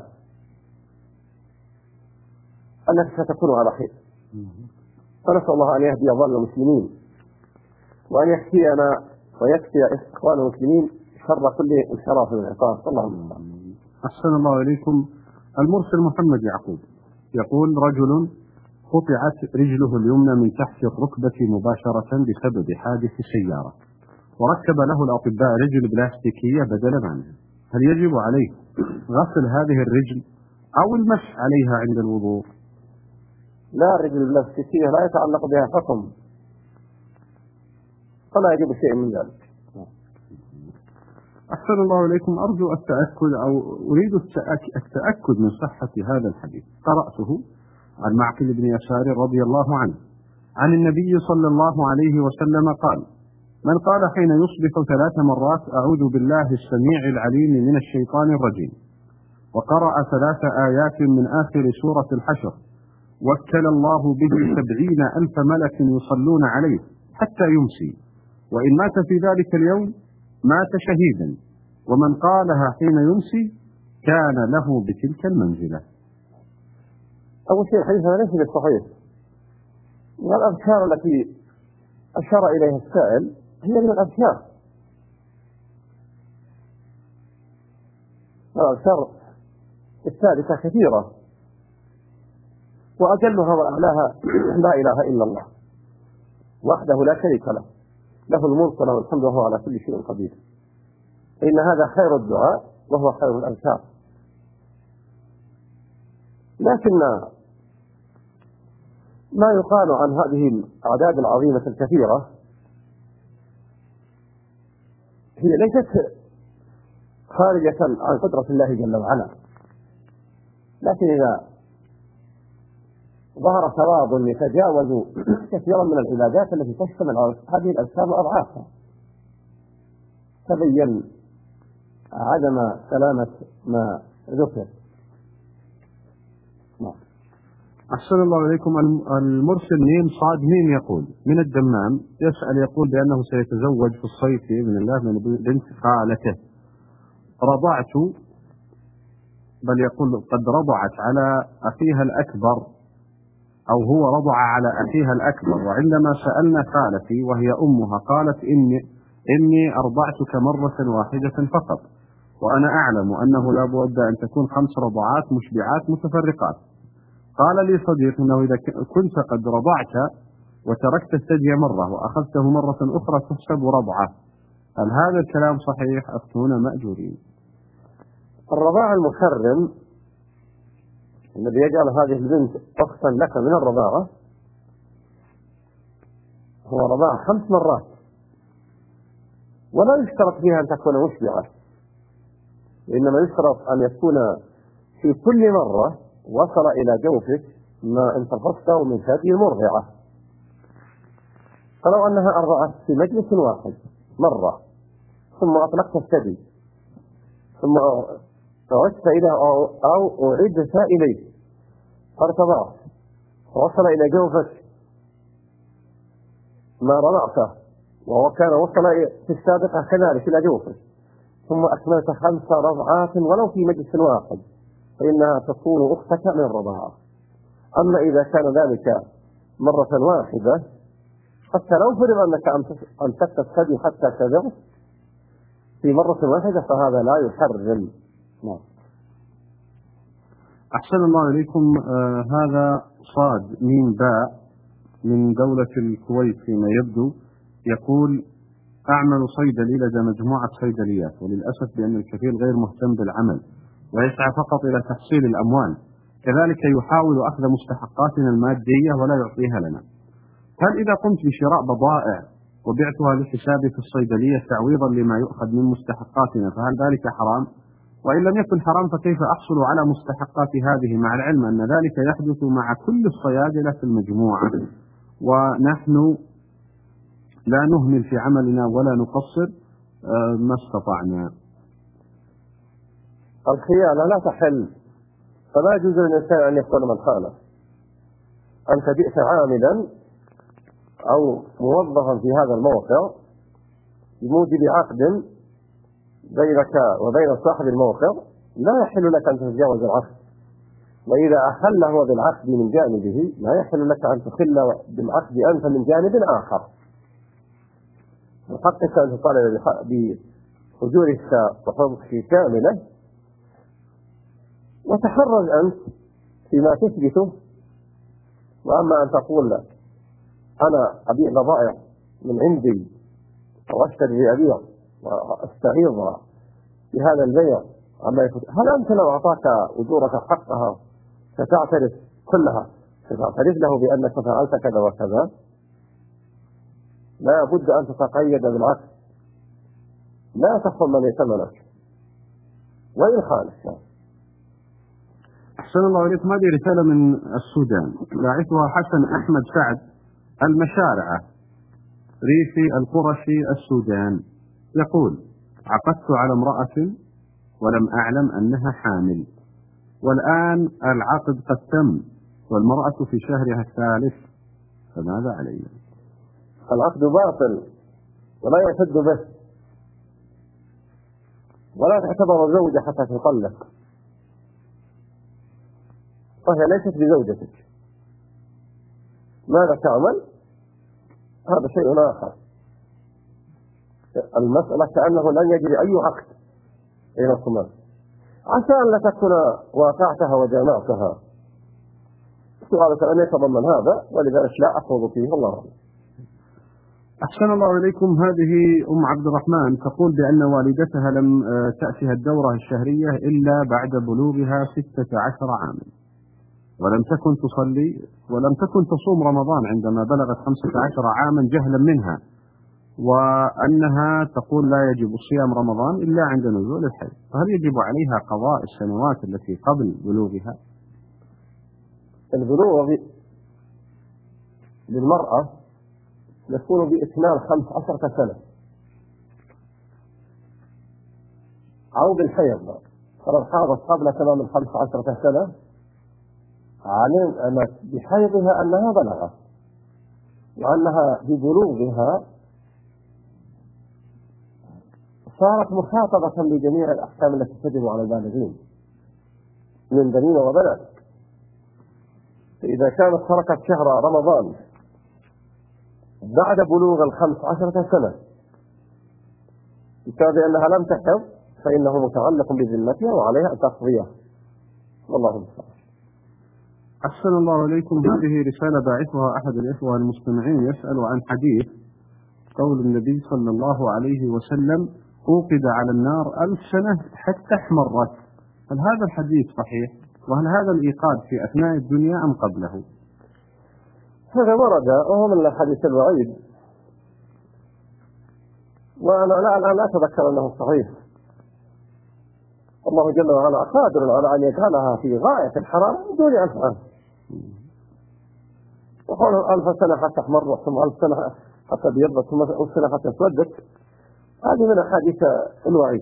S3: أنك ستكون على خير. فنسأل الله أن يهدي ظل المسلمين، وأن يكفينا ويكفي إخوان المسلمين شر كل انحراف من العقاب. اللهم
S2: أحسن الله إليكم. المرسل محمد يعقوب يقول: رجل قطعت رجله اليمنى من تحت الركبة مباشرة بسبب حادث سيارة، وركب له الأطباء رجل بلاستيكية بدلا عنها، هل يجب عليه غسل هذه الرجل أو المسح عليها عند الوضوء؟
S3: لا، الرجل البلاستيكية لا يتعلق بها حكم، فلا يجب شيء من ذلك.
S2: أحسن الله إليكم. أرجو التأكد أو أريد التأكد من صحة هذا الحديث. قرأته عن معقل بن يسار رضي الله عنه عن النبي صلى الله عليه وسلم قال: من قال حين يصبح 3 مرات أعوذ بالله السميع العليم من الشيطان الرجيم، وقرأ 3 آيات من آخر سورة الحشر، وكل الله به 70,000 ملك يصلون عليه حتى يمسي، وإن مات في ذلك اليوم مات شهيدا، ومن قالها حين يمسي كان له بتلك المنزلة.
S3: أول شيء الحديث هذا ليس بالصحيح، والأذكار التي أشار إليها السائل هي من الأذكار الثابتة كثيرة، وأجلها وأعلاها لا إله إلا الله وحده لا شريك له، له الملك وله الحمد وهو على كل شيء قدير. إن هذا خير الدعاء وهو خير الأذكار. لكن ما يقال عن هذه الأعداد العظيمة الكثيرة هي ليست خارجة عن قدرة الله جل وعلا، لكن إذا ظهر تواضع يتجاوز كثيرا من العبادات التي تشتمل على هذه الأجسام وأضعافها، تبين عدم سلامة ما ذكر.
S2: أحسن الله إليكم. المرسل ميم صاد ميم يقول من الدمام، يسأل يقول بأنه سيتزوج في الصيف بإذن الله من بنت خالته، رضعت، بل يقول قد رضعت على أخيها الأكبر، أو هو رضع على أخيها الأكبر، وعندما سألنا خالتي وهي أمها قالت إني أرضعتك مرة واحدة فقط، وأنا أعلم أنه لا بد أن تكون 5 رضعات مشبعات متفرقات. قال لي صديق أنه إذا كنت قد رضعت وتركت الثدي مرة وأخذته مرة أخرى تحسب رضعة، هل هذا الكلام صحيح؟ أفتونا مأجورين.
S3: الرضاع المحرم الذي يجعل هذه البنت أختا لك من الرضاعة هو رضاع 5 مرات، ولا يشترط فيها أن تكون مشبعة، وإنما يشترط أن يكون في كل مرة وصل إلى جوفك ما انتقصته من ثدي المرضعة. فلو أنها أرضعت في مجلس واحد مرة ثم أطلقت الثدي ثم عدت إلى أو أعدت إليه فارتضعت ووصل إلى جوفك ما رضعته وهو كان وصل في السابقة كذلك إلى جوفك، ثم أكملت 5 رضعات ولو في مجلس واحد، فإنها تكون أختك من الرضاعة. أما إذا كان ذلك مرة واحدة، حتى لو فرض أنك أمسكت الثدي حتى كبرت في مرة واحدة فهذا لا يحرم.
S2: أحسن الله إليكم. هذا صاد ميم باء من دولة الكويت فيما يبدو، يقول أعمل صيدلي لدى مجموعة صيدليات، وللأسف بأن الكثير غير مهتم بالعمل ويسعى فقط إلى تحصيل الأموال، كذلك يحاول أخذ مستحقاتنا المادية ولا يعطيها لنا. هل إذا قمت بشراء بضائع وبعتها لحسابي في الصيدلية تعويضا لما يؤخذ من مستحقاتنا فهل ذلك حرام؟ وإن لم يكن حرام فكيف أحصل على مستحقات هذه، مع العلم أن ذلك يحدث مع كل الصيادلة في المجموعة، ونحن لا نهمل في عملنا ولا نقصر ما استطعنا.
S3: الخيانة لا تحل، فلا يجوز للإنسان أن يكون من خانه. أنت جئت عاملا أو موظفا في هذا الموقع بموجب عقد بينك وبين صاحب الموقع، لا يحل لك أن تتجاوز العقد، وإذا أخل هو بالعقد من جانبه لا يحل لك أن تخل بالعقد أنت من جانب آخر. حقك أن تطالب بأجورك وحقوقك كاملة، وتحرز أنت فيما تثبته. وأما أن تقول أنا أبيع بضائع من عندي أو أشتري أبيع وأستعيض بهذا البيع، هل أنت لو أعطاك أجورك حقها ستعترف كلها، ستعترف له بأنك فعلت كذا وكذا؟ لا بد أن تتقيد بالعكس، لا تخون من يتمنك وإن خالف.
S2: أحسن الله إليكم. هذه رسالة من السودان، باعثها حسن أحمد سعد المشارعة، ريفي القرشي السودان، يقول: عقدت على امرأة ولم أعلم أنها حامل، والآن العقد قد تم والمرأة في شهرها الثالث، فماذا علينا؟
S3: العقد باطل ولا يعتد به، ولا تعتبر زوجة حتى تطلق، وهي ليست بزوجتك. ماذا تعمل؟ هذا شيء آخر. المسألة كأنه لن يجري أي عقد بينكما، عسى أن لا تكون واقعتها وجامعتها. سؤالك أن يتضمن هذا، ولذلك لا أخوض فيه. الله أعلم.
S2: أحسن الله إليكم. هذه أم عبد الرحمن تقول بأن والدتها لم تأتها الدورة الشهرية إلا بعد بلوغها 16 عاما، ولم تكن تصلي ولم تكن تصوم رمضان عندما بلغت 15 عاما جهلا منها، وأنها تقول لا يجب صيام رمضان إلا عند نزول الحيض، فهل يجب عليها قضاء السنوات التي قبل بلوغها؟
S3: البلوغ للمرأة يكون بإتمام 15 سنة أو بالحيض، فلو حاضت قبل تمام 15 سنة علمت بحيضها أنها بلغت، وأنها ببلوغها صارت مخاطبة بجميع الأحكام التي تجب على البالغين من بنين وبنات. فإذا كانت تركت شهر رمضان بعد بلوغ 15 سنة بسبب أنها لم تحض، فإنه متعلق بذمتها وعليها أن تقضيه. والله المستعان.
S2: أحسن الله إليكم. هذه رسالة باعثها أحد الإخوة المستمعين يسأل عن حديث قول النبي صلى الله عليه وسلم: أوقد على النار 1000 سنة حتى احمرت. هل هذا الحديث صحيح؟ وهل هذا الإيقاد في أثناء الدنيا أم قبله؟
S3: هذا ورد وهو من الحديث الوعيد، وأنا لا أتذكر أنه صحيح. الله جل وعلا قادر على أن يجعلها في غاية الحرارة بدون 1000 عام، وقالوا 1000 سنة حتى احمرت، ثم 1000 سنة حتى ابيضت، ثم 1000 سنة حتى اسودت. هذه من أحاديث الوعيد.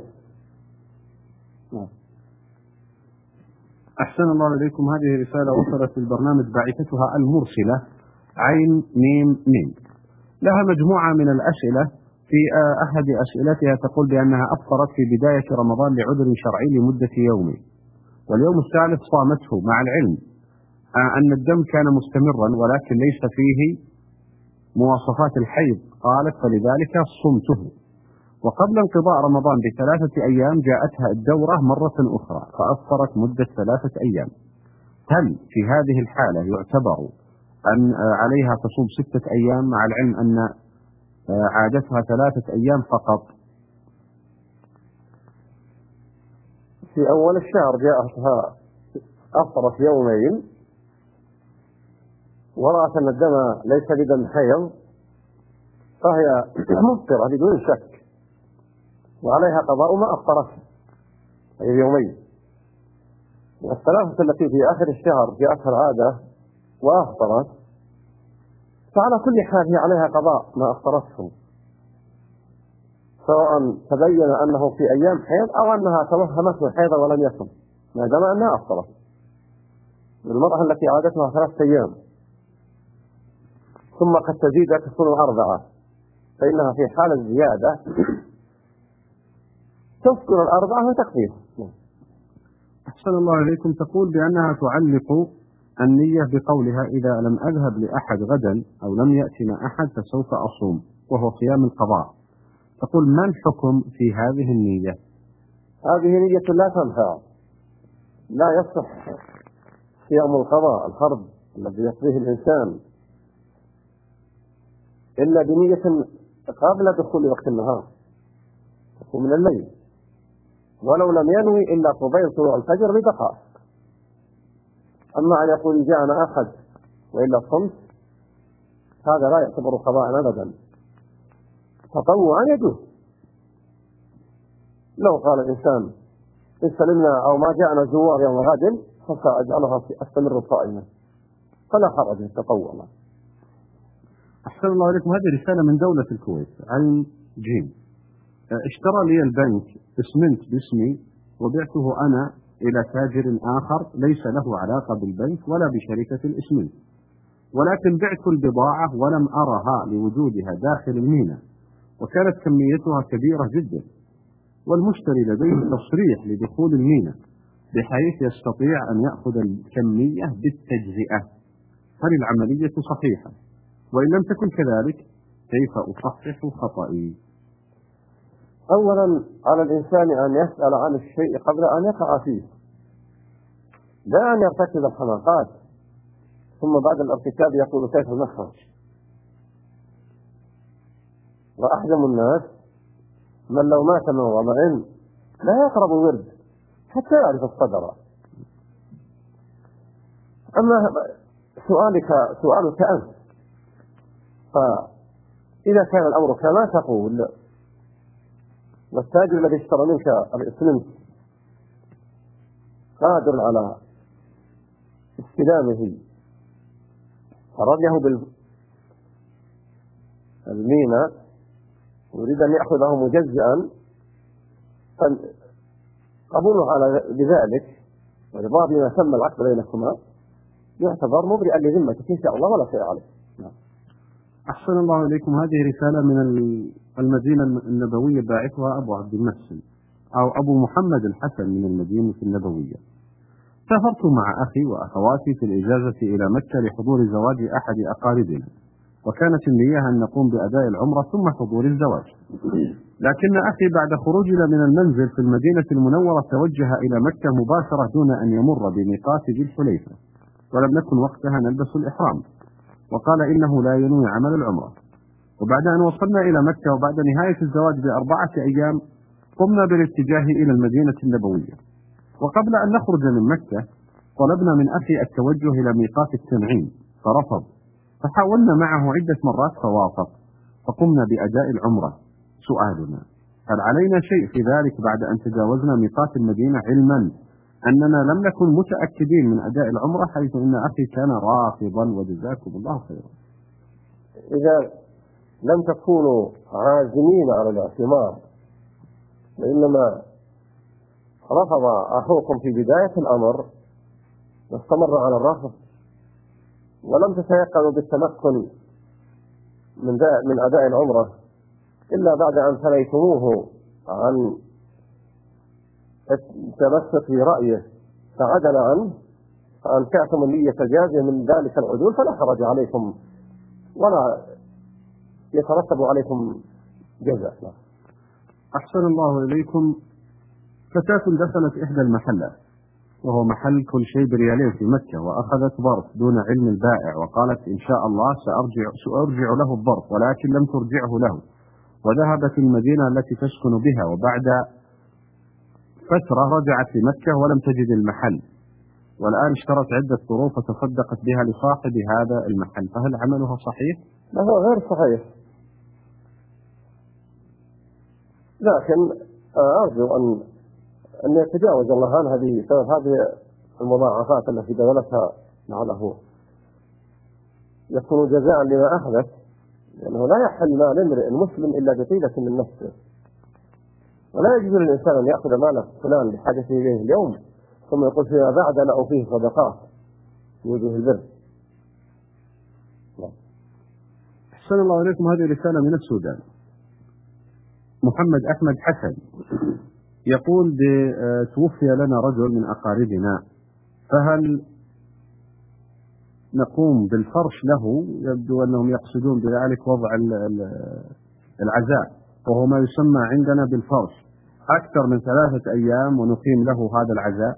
S2: أحسن الله إليكم. هذه رسالة وصلت للبرنامج باعثتها المرسلة عين ميم ميم، لها مجموعة من الأسئلة. في أحد أسئلتها تقول بأنها أفطرت في بداية رمضان لعذر شرعي لمدة يوم، واليوم الثالث صامته، مع العلم أن الدم كان مستمرا ولكن ليس فيه مواصفات الحيض، قالت فلذلك صمته. وقبل انقضاء رمضان ب3 أيام جاءتها الدورة مرة أخرى فأفطرت مدة 3 أيام. هل في هذه الحالة يعتبر أن عليها تصوم 6 أيام، مع العلم أن عادتها 3 أيام فقط.
S3: في أول الشهر جاءتها أفطرت يومين ورأت أن الدم ليس بدم حيض، فهي مفطرة بدون شك وعليها قضاء ما أفطرته أي يومين. والثلاثة التي في آخر الشهر جاءتها العادة وأفطرت، فعلى كل حال هي عليها قضاء ما أفطرته، سواء تبين أنه في أيام حيض أو أنها توهمت الحيض ولم يكن، ما دام أنها أفطرت. المرأة التي عادتها 3 أيام ثم قد تزيد تكون 4، فإنها في حال الزيادة تذكر 4 وتكفيه.
S2: أحسن الله إليكم. تقول بأنها تعلق النية بقولها إذا لم أذهب لأحد غدا أو لم يأتنا أحد فسوف أصوم، وهو صيام القضاء. تقول ما الحكم في هذه النية؟
S3: هذه نية لا تنفع، لا يصح صيام القضاء الفرض الذي يقضيه الإنسان إلا بنية قبل دخول وقت النهار، تكون من الليل، ولو لم ينوي إلا قبيل طلوع الفجر بدقائق. أما أن يقول جاءنا أحد وإلا صمت، هذا لا يعتبر قضاء أبدا، تطوعا يجوز. لو قال الإنسان إن سلمنا أو ما جاءنا زوار يوم غد فسأجعلها أستمر صائما، فلا حرج التطوع.
S2: أحسن الله إليكم. هذه رسالة من دولة الكويت عين جيم. اشترى لي البنك اسمنت باسمي وبعته أنا إلى تاجر آخر ليس له علاقة بالبنك ولا بشركة الاسمنت، ولكن بعت البضاعة ولم أرها لوجودها داخل الميناء، وكانت كميتها كبيرة جدا، والمشتري لديه تصريح لدخول الميناء بحيث يستطيع أن يأخذ الكمية بالتجزئة. هل العملية صحيحة؟ وإن لم تكن كذلك كيف أصحح خطئي؟
S3: أولا على الإنسان أن يسأل عن الشيء قبل أن يقع فيه، لا أن يرتكب الحماقات ثم بعد الارتكاب يقول كيف المخرج. وأحجم الناس من لو مات من وضع لا يقرب الورد حتى يعرف الصدر. أما سؤالك أنت، فإذا كان الأمر كما تقول والتاجر الذي اشترى منك الاسمنت قادر على استلامه فرده بالميناء ويريد أن يأخذه مجزئا، فقبوله على بذلك ورضاه بما تم العقد بينكما يعتبر مبرئا لذمتك إن شاء الله ولا شيء عليه.
S2: أحسن الله إليكم. هذه رسالة من المدينة النبوية باعثها أبو عبد المحسن أو أبو محمد الحسن من المدينة النبوية. سافرت مع أخي وأخواتي في الإجازة إلى مكة لحضور زواج أحد أقاربنا، وكانت النية أن نقوم بأداء العمرة ثم حضور الزواج، لكن أخي بعد خروجنا من المنزل في المدينة المنورة توجه إلى مكة مباشرة دون أن يمر بميقات ذي الحليفة، ولم نكن وقتها نلبس الإحرام، وقال إنه لا ينوي عمل العمرة. وبعد أن وصلنا إلى مكة وبعد نهاية الزواج ب4 أيام قمنا بالاتجاه إلى المدينة النبوية، وقبل أن نخرج من مكة طلبنا من أخي التوجه إلى ميقات التنعيم فرفض، فحاولنا معه عدة مرات فوافق، فقمنا بأداء العمرة. سؤالنا هل علينا شيء في ذلك بعد أن تجاوزنا ميقات المدينة، علما أننا لم نكن متأكدين من أداء العمرة حيث أن أخي كان رافضا وجزاكم الله خيرا؟
S3: إذا لم تكونوا عازمين على الاعتمار وإنما رفض أخوكم في بداية الأمر واستمر على الرفض ولم تتيقنوا بالتمكن من أداء العمرة إلا بعد أن ثنيتموه عن التمسك برأيه فعدل عنه فأنكعتم النية جازية من ذلك العدول، فلا حرج عليكم ولا يترتب عليكم جزاء.
S2: أحسن الله إليكم. فتاة دخلت إحدى المحلات وهو محل كل شيء بريالين في مكة، وأخذت ظرف دون علم البائع، وقالت إن شاء الله سأرجع له الظرف، ولكن لم ترجعه له، وذهبت المدينة التي تسكن بها، وبعد فترة رجعت لمكة ولم تجد المحل، والآن اشترت عدة ظروف وتصدقت بها لصاحب هذا المحل، فهل عملها صحيح؟
S3: لا، هو غير صحيح، لكن أرجو أن يتجاوز الله عن هذه سبب هذه المضاعفات التي بذلتها، لعله يكون جزاء لما أحدث، لأنه لا يحل مال امرئ مسلم إلا بطيبة من نفسه، ولا يجوز للإنسان أن يأخذ مال فلان بحاجته إليه اليوم ثم يقول فيما بعد أنا أوفيه صدقات في وجه البر.
S2: أحسن الله إليكم. هذه رسالة من السودان. محمد أحمد حسن يقول توفي لنا رجل من أقاربنا، فهل نقوم بالفرش له؟ يبدو أنهم يقصدون بذلك وضع العزاء، وهو ما يسمى عندنا بالفرش، أكثر من 3 أيام ونقيم له هذا العزاء.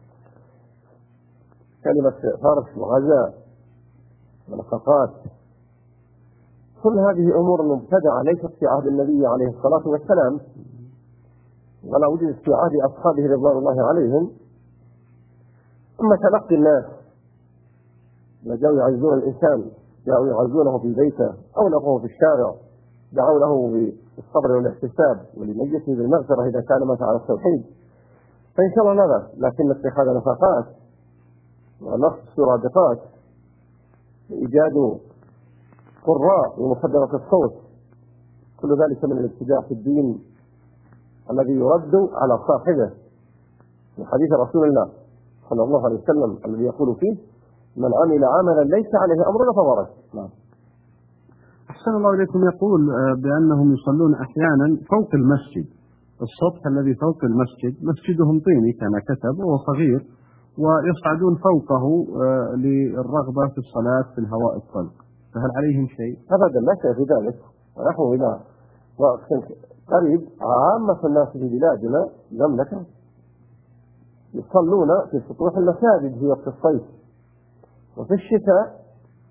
S3: كلمة فرش وعزاء ونفقات كل هذه أمور مبتدعة ليست في عهد النبي عليه الصلاة والسلام، ولا وجدت في عهد أصحابه رضوان الله عليهم. أما تلقي الناس جاءوا يعزون الإنسان، جاءوا يعزونه في بيته أو لقوه في الشارع، دعوا له بالصبر والاحتساب ولميته بالمغفرة إذا كان مات على التوحيد، فإن شاء الله لا بأس، لكن اتخاذ نفقات ونقص سرادقات إيجاد قراء ومخدرة الصوت، كل ذلك من الابتداع في الدين الذي يرد على صاحبه، في حديث رسول الله صلى الله عليه وسلم الذي يقول فيه من عمل عملا ليس عليه أمرنا فهو رد.
S2: أحسن الله إليكم. يقول بأنهم يصلون أحيانا فوق المسجد، السطح الذي فوق المسجد مسجدهم طيني كما كتب وهو صغير، ويصعدون فوقه للرغبة في الصلاة في الهواء الطلق، فهل عليهم شيء؟
S3: أبدا لا شيء في ذلك، ونحن إلى وقت قريب عامة الناس في بلادنا المملكة يصلون في سطوح المساجد في وقت الصيف، وفي الشتاء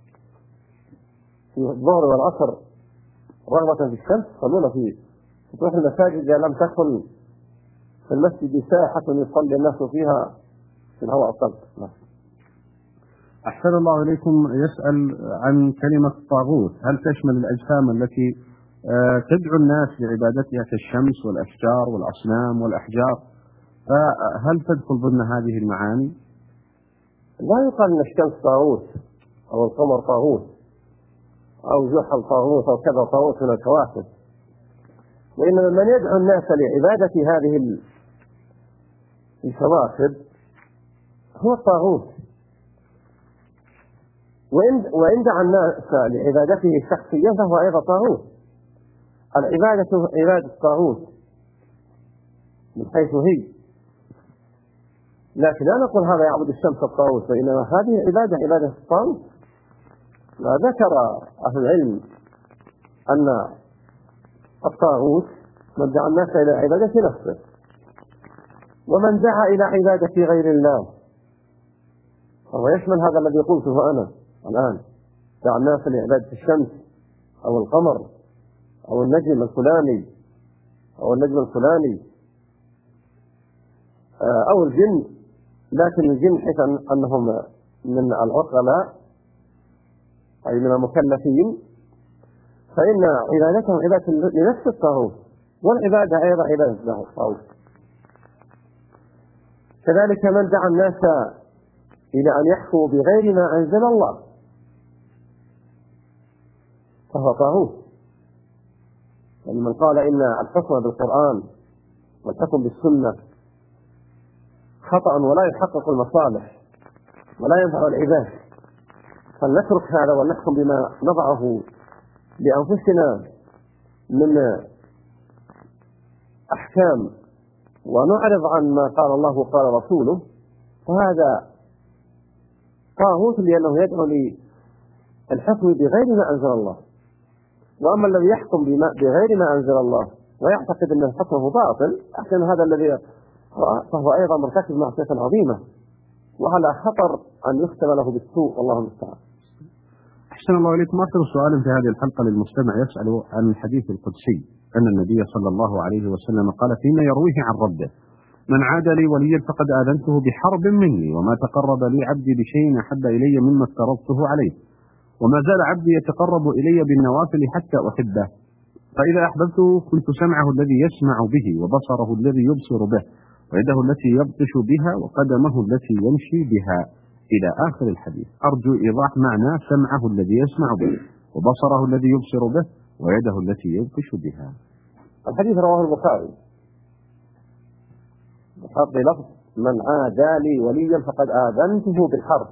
S3: في الظهر والعصر رغبة في الشمس يصلون في سطوح المساجد إذا لم تكن في المسجد ساحة يصلي الناس فيها في الهواء الطلق.
S2: أحسن الله إليكم. يسأل عن كلمة طاغوت، هل تشمل الأجسام التي تدعو الناس لعبادتها كالشمس والأشجار والأصنام والأحجار، فهل تدخل ضمن هذه المعاني؟
S3: لا يقال أن الشمس طاغوت أو القمر طاغوت أو زحل طاغوت أو كذا طاغوت من الكواكب، وإنما من يدعو الناس لعبادة هذه الكواكب هو الطاغوت، وإن دعا الناس لعبادته الشخصية فهو أيضا طاغوت. العبادة عبادة الطاغوت من حيث هي، لكن لا نقول هذا يعبد الشمس الطاغوت، وإنما هذه عبادة الطاغوت. ذكر أهل العلم أن الطاغوت من دعا الناس إلى عبادة نفسه، ومن دعا إلى عبادة غير الله فهو يشمل هذا الذي قلته أنا الآن، دعا الناس لعبادة الشمس أو القمر أو النجم الفلاني أو النجم الفلاني أو الجن، لكن الجن حيث أنهم من العقلاء أي من المكلفين فإن عبادتهم عبادة لنفس الطاغوت، والعبادة أيضا عبادة له الطاغوت. كذلك من دعا الناس إلى أن يحكموا بغير ما أنزل الله فهو طاغوت، يعني من قال إن الحكم بالقرآن والحكم بالسنة خطأ ولا يحقق المصالح ولا ينفع العباد، فلنترك هذا ونحكم بما نضعه لأنفسنا من أحكام ونعرض عن ما قال الله وقال رسوله، فهذا طاغوت لأنه يدعو للحكم بغير ما أنزل الله. وأما الذي يحكم بغير ما أنزل الله ويعتقد أن حكمه باطل، أحسن هذا الذي فهو أيضا مرتكب معصية عظيمة وعلى خطر أن يختم له بالسوء، والله المستعان.
S2: أحسن الله إليكم. آخر سؤال في هذه الحلقة للمستمع يسأل عن الحديث القدسي أن النبي صلى الله عليه وسلم قال فيما يرويه عن ربه: من عاد لي وليا فقد آذنته بحرب مني، وما تقرب لي عبدي بشيء أحب إلي مما افترضته عليه، وما زال عبدي يتقرب إلي بالنوافل حتى أحبه، فإذا أحببته كنت سمعه الذي يسمع به، وبصره الذي يبصر به، ويده التي يبطش بها، وقدمه التي يمشي بها، إلى آخر الحديث. أرجو إيضاح معنى سمعه الذي يسمع به، وبصره الذي يبصر به، ويده التي يبطش بها.
S3: الحديث رواه البخاري بحق لفظ: من عادى لي وليا فقد آذنته بالحرب،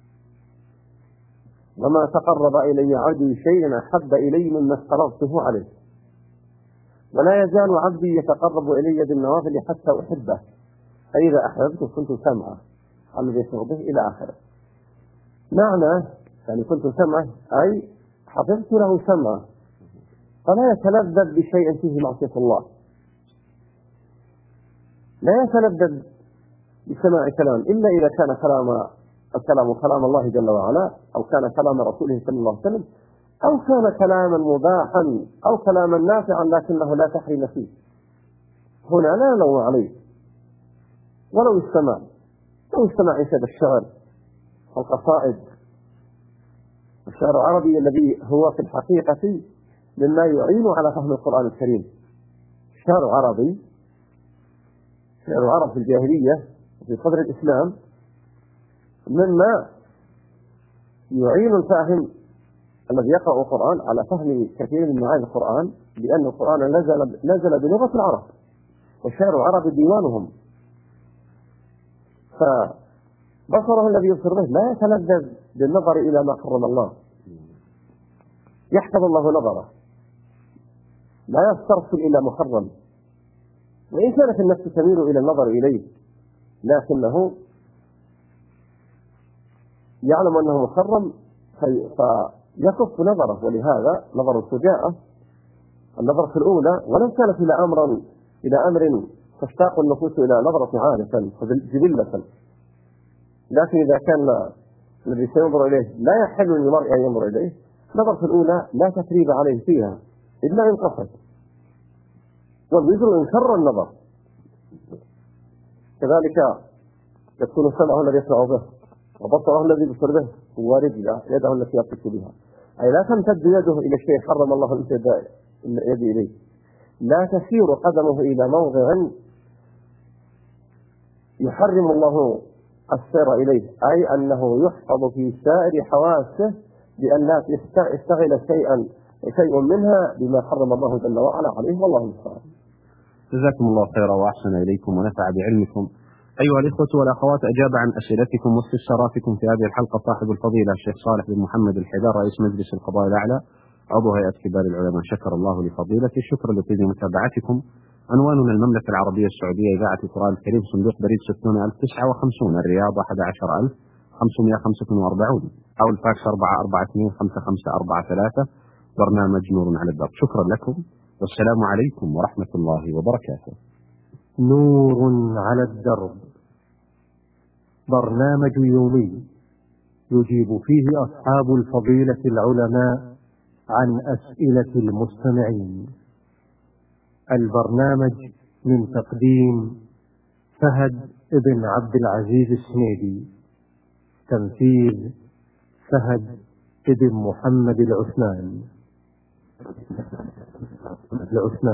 S3: وما تقرب إلي عبدي شيء أحب إلي مما افترضته عليه، ولا يزال عبدي يتقرب إلي بالنوافل حتى أحبه، فإذا أحببته كنت سمعه الذي يسمع به، إلى آخره. معنى يعني كنت سمعه أي حفظت له سمعه، فلا يتلذذ بشيء فيه معصية الله، لا يتلذذ بسماع كلام إلا إذا كان الكلام كلام الله جل وعلا، أو كان كلام رسوله صلى الله عليه وسلم، أو كان كلاما مباحا أو كلاما نافعا لكنه لا تحريم فيه. هنا لا نلوم عليه. ولو استمع إنشاد الشعر والقصائد، الشعر العربي الذي هو في الحقيقة مما يعين على فهم القرآن الكريم. الشعر العربي، شعر العرب في الجاهلية وفي صدر الإسلام، مما يعين الفاهم الذي يقرأ القرآن على فهم كثير من معاني القرآن، لأن القرآن نزل بلغة العرب، والشعر العربي ديوانهم، فبصره الذي يبصر به لا يتلذذ بالنظر إلى ما حرم الله، يحفظ الله نظره، لا يسترسل إلى محرم، وإن كانت النفس تميل إلى النظر إليه لكنه يعلم أنه محرم فيكف نظره. ولهذا نظر الشجاعة النظرة الأولى، ولو كانت إلى أمر تشتاق النفوس إلى نظرة عادة جبلة، لكن إذا كان الذي سينظر إليه لا يحل للمرء أن ينظر إليه، نظرة الأولى لا تثريب عليه فيها إلا إن قصد، والوزر إن شر النظر. كذلك يكون سمعه الذي يسمع به، وبصره الذي يبصر به، ورجله يده التي يبطش بها، أي لا تمتد يده إلى شيء حرم الله الامتداد يدي إليه، لا تسير قدمه إلى موضع يحرم الله السير إليه، أي أنه يحفظ في سائر حواسه بأن لا يستغل شيء منها بما حرم الله جل وعلا عليه، والله المستعان.
S2: جزاكم الله خيرا وأحسن إليكم ونفع بعلمكم. أيها الإخوة والأخوات، أجاب عن أسئلتكم واستفساراتكم في هذه الحلقة صاحب الفضيلة الشيخ صالح بن محمد الحيدر، رئيس مجلس القضاء الأعلى، عضو هيئة كبار العلماء. شكر الله لفضيلته. شكرا لطيب متابعتكم. عنواننا المملكة العربية السعودية، إذاعة القرآن الكريم، صندوق بريد 60059 الرياض 11545، أو الفاكس 4425543، برنامج نور على الدرب. شكرا لكم والسلام عليكم ورحمة الله وبركاته.
S1: نور على الدرب، برنامج يومي يجيب فيه أصحاب الفضيلة العلماء عن أسئلة المستمعين. البرنامج من تقديم فهد بن عبد العزيز السنيدي، تنفيذ فهد بن محمد العثمان.